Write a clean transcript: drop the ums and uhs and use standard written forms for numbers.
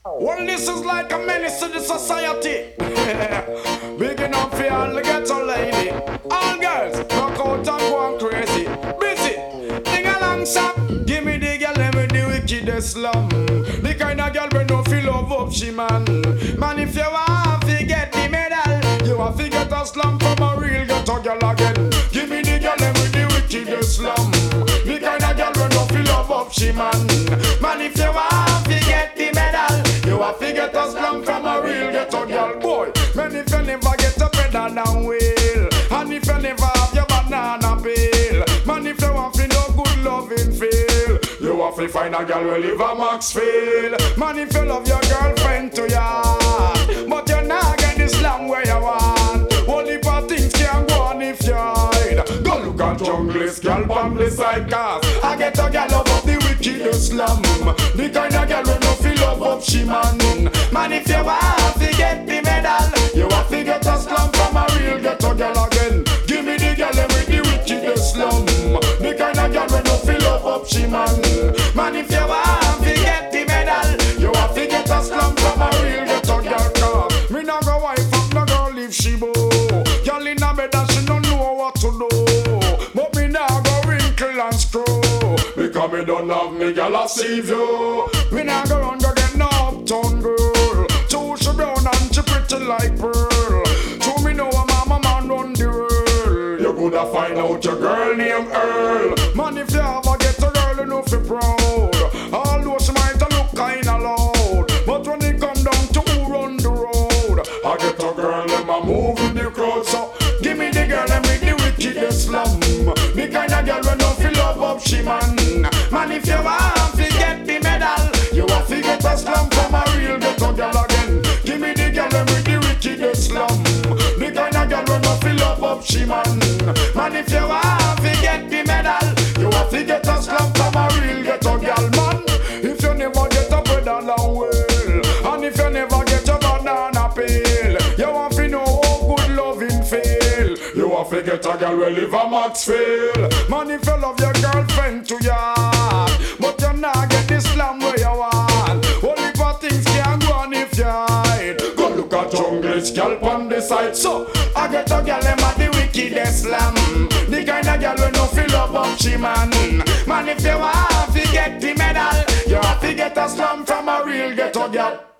Well, this is like a menace to the society. Big enough for all the ghetto lady. All girls, rock out and go on crazy. Busy, ding along shop. Give me the girl, let me the wickedest slum. The kind of girl we no feel love up she man. Man, if you want to get the medal, you want to get a slum from a real ghetto girl again. Give me the girl, let me the wickedest slum. The kind of girl we no feel love up she man. Man, if you want to get the medal, you have to get a slum from a real ghetto girl, boy. Man, if you never get a pedal down wheel, and if you never have your banana peel, man, if you want to no good loving feel, you have to find a girl who live a Maxfield. Man, if you love your girlfriend to ya, but you not get the slam where you want, only for things can go on if you hide. Go look at junglist, girl on the side, cause I get a girl above the wickedest slum. The kind of girl who no feel love up she man. Man, if you want to get the medal, you have to get a slum from a real ghetto girl again. Give me the girl with the wickedest slum. The kind of girl who no feel love up she man. Man, if you want to get the medal, you have to get a slum from a real ghetto girl. Cause me not go wife up no girl if she bow. Girl in a bed and she don't know what to do. But me not go wrinkle and screw, because me don't have me girl a see you. Me not go run go get no uptown girl. Too she brown and she pretty like pearl. So me know a mama man run the world. You coulda find out your girl named Earl. Man, if you ever get a girl, you know fi proud. Although she might a look kinda loud, but when it come down to who run the road, I get a girl them a move in the crowd. So give me the girl them with the wickedest slum. The kind of girl we no fi love up she man. Man, if you want to get the medal, you have to get a slum from a real ghetto girl again. Give me the girl them with the wickedest slum. The kind of girl we no fi love up she man. Man, if you want to get the medal, you have to get a slum from a real ghetto girl, man. If you never get a bread along well, and if you never get a banana peel, you want to know how good loving feel. You have to get a girl who live a Maxfield. Man, if you love your girlfriend to ya, but you not get the slam where you want, only for things can go on if you hide. Go look at junglist, girl on the side. So I get a girl them at the wickedest slam. The kind of girl who no feel love up she man. Man, if you want to get the medal, you have to get a slam from a real ghetto girl.